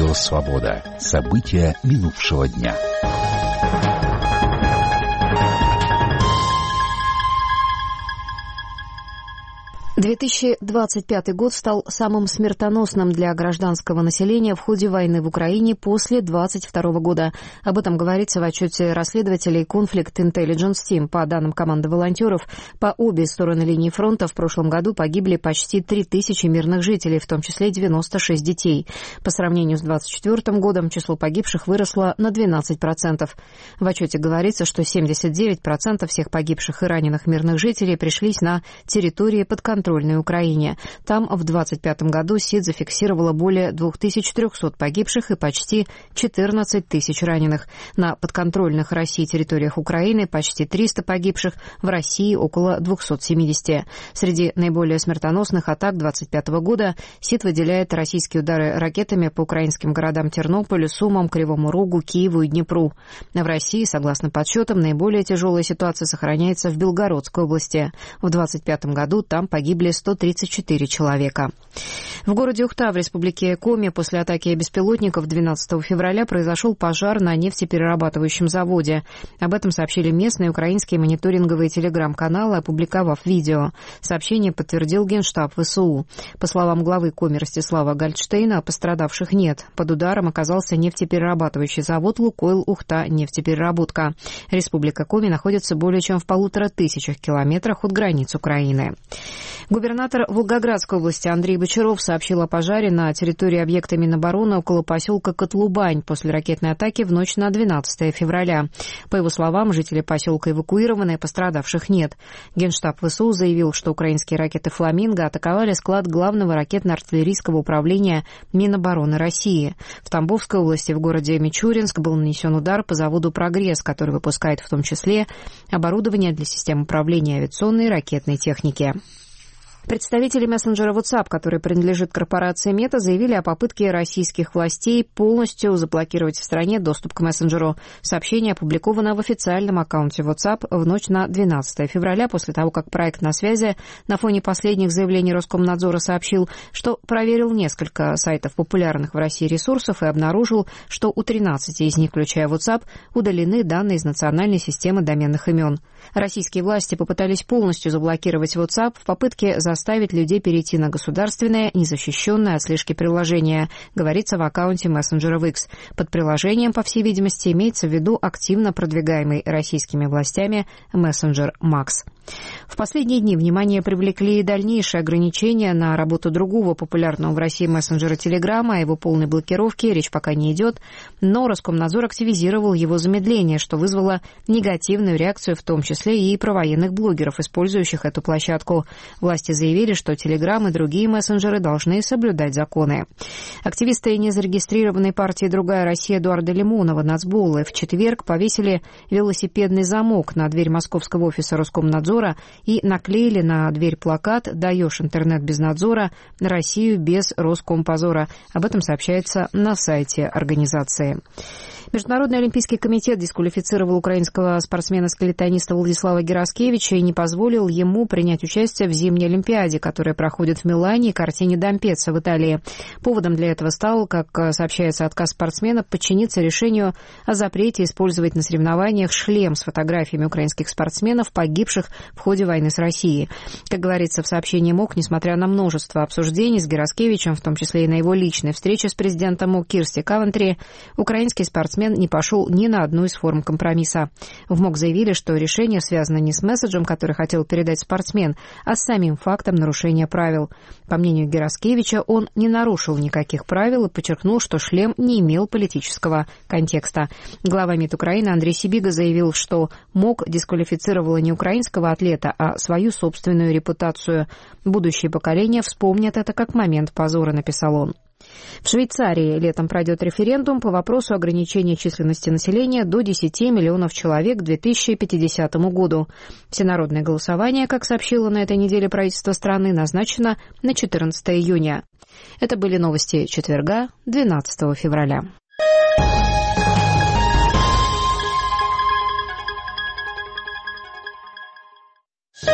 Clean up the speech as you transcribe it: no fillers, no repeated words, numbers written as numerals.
Радио «Свобода». События минувшего дня. — 2025 год стал самым смертоносным для гражданского населения в ходе войны в Украине после 2022 года. Об этом говорится в отчете расследователей Conflict Intelligence Team. По данным команды волонтеров, по обе стороны линии фронта в прошлом году погибли почти 3000 мирных жителей, в том числе 96 детей. По сравнению с 2024 годом число погибших выросло на 12%. В отчете говорится, что 79% всех погибших и раненых мирных жителей пришлись на территории подконтрольной Украине. Там в 2025 году СИД зафиксировала более 2300 погибших и почти 14 тысяч раненых. На подконтрольных России территориях Украины почти 300 погибших, в России около 270. Среди наиболее смертоносных атак 2025 года СИД выделяет российские удары ракетами по украинским городам Тернополю, Сумам, Кривому Рогу, Киеву и Днепру. В России, согласно подсчетам, наиболее тяжелая ситуация сохраняется в Белгородской области. В 2025 году там погибли 134 человека. В городе Ухта в республике Коми после атаки беспилотников 12 февраля произошел пожар на нефтеперерабатывающем заводе. Об этом сообщили местные украинские мониторинговые телеграм-каналы, опубликовав видео. Сообщение подтвердил Генштаб ВСУ. По словам главы Коми Ростислава Гальдштейна, пострадавших нет. Под ударом оказался нефтеперерабатывающий завод «Лукойл Ухта нефтепереработка». Республика Коми находится более чем в 1500 километрах от границ Украины. Губернатор Волгоградской области Андрей Бочаров сообщил о пожаре на территории объекта Минобороны около поселка Котлубань после ракетной атаки в ночь на 12 февраля. По его словам, жители поселка эвакуированы, пострадавших нет. Генштаб ВСУ заявил, что украинские ракеты «Фламинго» атаковали склад главного ракетно-артиллерийского управления Минобороны России. В Тамбовской области в городе Мичуринск был нанесен удар по заводу «Прогресс», который выпускает в том числе оборудование для систем управления авиационной и ракетной техники. Представители мессенджера WhatsApp, который принадлежит корпорации Meta, заявили о попытке российских властей полностью заблокировать в стране доступ к мессенджеру. Сообщение опубликовано в официальном аккаунте WhatsApp в ночь на 12 февраля, после того, как проект на связи на фоне последних заявлений Роскомнадзора сообщил, что проверил несколько сайтов популярных в России ресурсов и обнаружил, что у 13 из них, включая WhatsApp, удалены данные из национальной системы доменных имен. Российские власти попытались полностью заблокировать WhatsApp в попытке заставить людей перейти на государственное, незащищенное от слежки приложение, говорится в аккаунте мессенджера в X. Под приложением, по всей видимости, имеется в виду активно продвигаемый российскими властями мессенджер Max. В последние дни внимание привлекли и дальнейшие ограничения на работу другого популярного в России мессенджера Telegram. О его полной блокировке речь пока не идет, но Роскомнадзор активизировал его замедление, что вызвало негативную реакцию, в том числе и провоенных блогеров, использующих эту площадку. Власти заявили, что Telegram и другие мессенджеры должны соблюдать законы. Активисты незарегистрированной партии «Другая Россия» Эдуарда Лимонова, нацболлы, в четверг повесили велосипедный замок на дверь московского офиса Роскомнадзора и наклеили на дверь плакат «Даешь интернет без надзора, Россию без Роскомпозора». Об этом сообщается на сайте организации. Международный олимпийский комитет дисквалифицировал украинского спортсмена-скелетониста Владислава Гераскевича и не позволил ему принять участие в зимней Олимпиаде, которая проходит в Милане и Кортине d'Ampezzo в Италии. Поводом для этого стал, как сообщается, отказ спортсмена подчиниться решению о запрете использовать на соревнованиях шлем с фотографиями украинских спортсменов, погибших в ходе войны с Россией. Как говорится в сообщении МОК, несмотря на множество обсуждений с Гераскевичем, в том числе и на его личной встрече с президентом МОК Кирсти Кавентри, украинский спортсмен не пошел ни на одну из форм компромисса. В МОК заявили, что решение связано не с месседжем, который хотел передать спортсмен, а с самим фактом нарушения правил. По мнению Гераскевича, он не нарушил никаких правил и подчеркнул, что шлем не имел политического контекста. Глава МИД Украины Андрей Сибига заявил, что МОК дисквалифицировала не украинского атлета, а свою собственную репутацию. Будущие поколения вспомнят это как момент позора, написал он. В Швейцарии летом пройдет референдум по вопросу ограничения численности населения до 10 миллионов человек к 2050 году. Всенародное голосование, как сообщило на этой неделе правительство страны, назначено на 14 июня. Это были новости четверга, 12 февраля.